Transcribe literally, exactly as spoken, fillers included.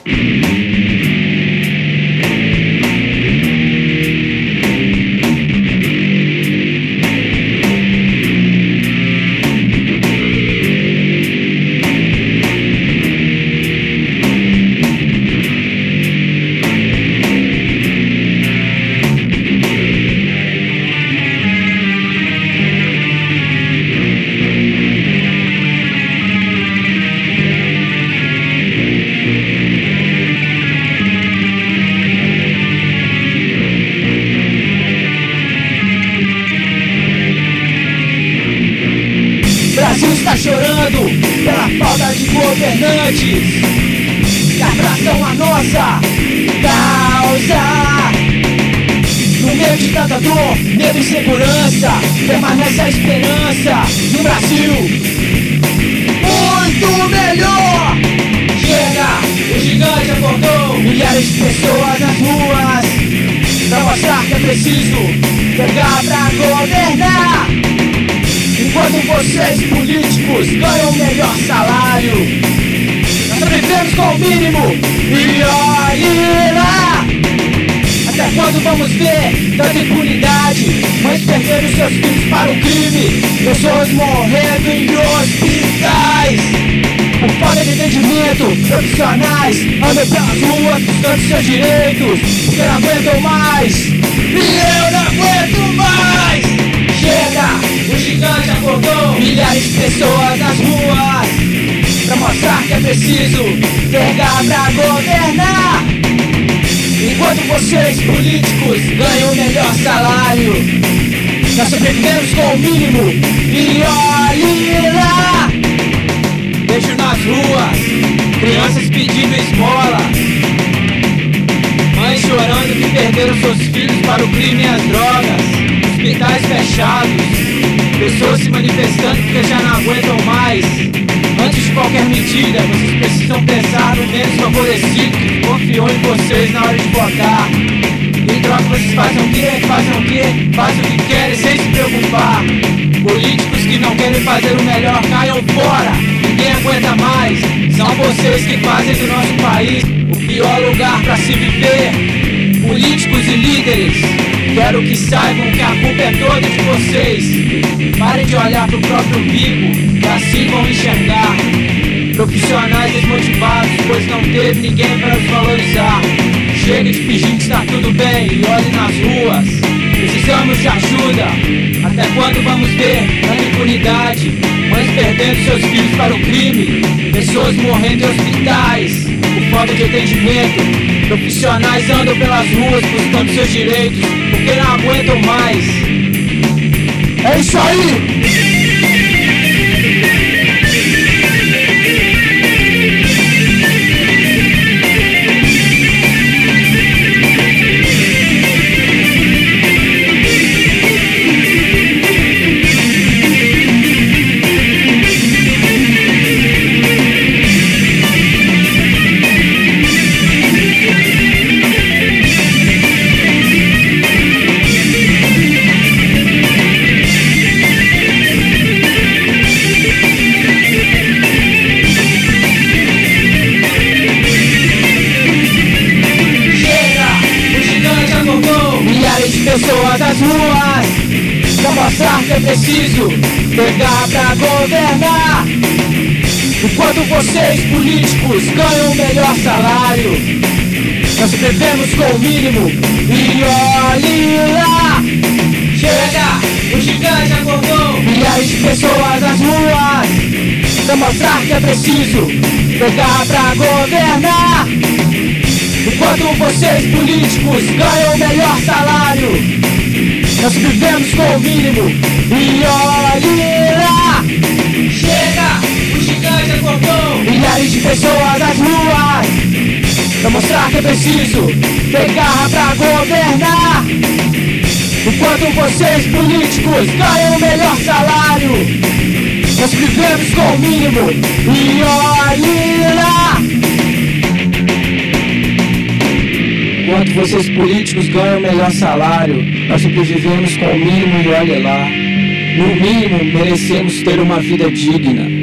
Está chorando pela falta de governantes que abraçam a nossa causa. No meio de tanta dor, medo e insegurança, permanece a esperança de um Brasil muito melhor. Chega, o gigante acordou, milhares de pessoas nas ruas, pra mostrar que é preciso pegar pra governar. Enquanto vocês, políticos, ganham o melhor salário, nós sobrevivemos com o mínimo. E olhe lá! Até quando vamos ver tanta impunidade? Mães perdendo seus filhos para o crime, pessoas morrendo em hospitais por falta de entendimento. Profissionais andam pelas ruas buscando seus direitos, porque não aguentam mais. E eu não aguento mais! Chega, o gigante acordou, milhares de pessoas nas ruas, pra mostrar que é preciso pegar pra governar. Enquanto vocês, políticos, ganham o melhor salário, nós sobrevivemos com o mínimo. E olhe lá! Vejo nas ruas crianças pedindo esmola, mães chorando que perderam seus filhos para o crime e as drogas, hospitais fechados, pessoas se manifestando porque já não aguentam mais. Antes de qualquer medida, vocês precisam pensar no menos favorecido que confiou em vocês na hora de votar. Em troca vocês fazem o quê? Fazem o quê? Fazem o que querem sem se preocupar. Políticos que não querem fazer o melhor caiam fora, ninguém aguenta mais. São vocês que fazem do nosso país o pior lugar pra se viver. Políticos e líderes, quero que saibam que a culpa é toda de vocês. Parem de olhar pro próprio umbigo, e assim vão enxergar. Profissionais desmotivados, pois não teve ninguém para os valorizar. Chega de fingir que está tudo bem e olhe nas ruas. Precisamos de ajuda. Até quando vamos ver tanta impunidade? Mães perdendo seus filhos para o crime, pessoas morrendo em hospitais por falta de atendimento. Profissionais andam pelas ruas buscando seus direitos, porque não aguentam mais. É isso aí! Pessoas nas ruas, pra mostrar que é preciso pegar pra governar. Enquanto vocês, políticos, ganham o melhor salário, nós sobrevivemos com o mínimo. E olhe lá! Chega, o gigante acordou, milhares de pessoas nas ruas, pra mostrar que é preciso pegar pra governar. Enquanto vocês, políticos, ganham o melhor salário, nós vivemos com o mínimo. E olhe lá! Chega, o gigante acordou, milhares de pessoas nas ruas, pra mostrar que é preciso pegar pra governar. Enquanto vocês, políticos, ganham o melhor salário, nós vivemos com o mínimo. E olhe lá! Enquanto vocês políticos ganham o melhor salário, nós sobrevivemos com o mínimo. E olha lá, no mínimo merecemos ter uma vida digna.